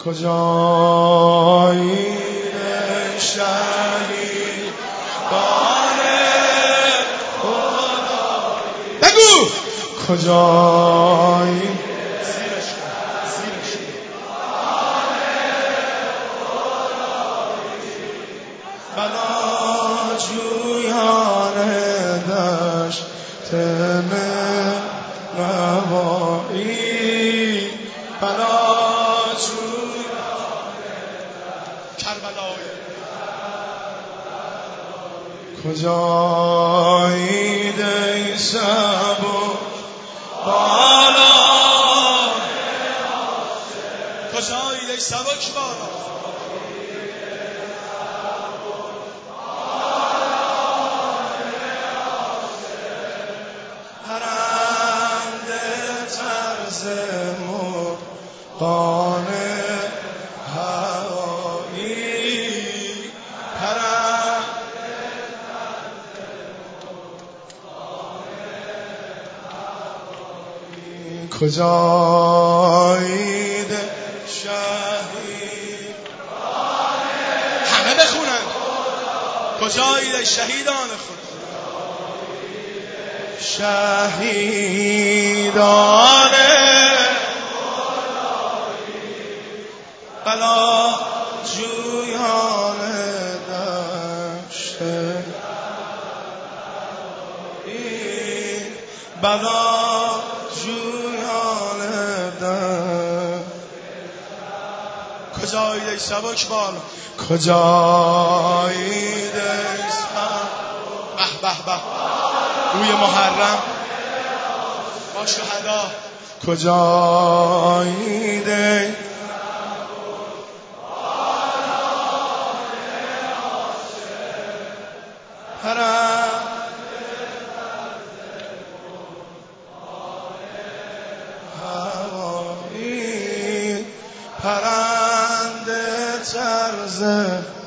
کجایی شهید باره خدایی بگو کجایی بلا جویان دشت نوایی بلا جویان کربلای کجایید ای سبک بالا کجایید ای سبک بالا مرغان هوایی کجایید شهید همه بخونن کجایید شهیدان خود شهیدان بلا جویان دشت بلا جویان دشت کجایید ای سبک بال کجایید ای سبک به به به روی محرم با شهدا کجایید ای هوایی پرنده طرز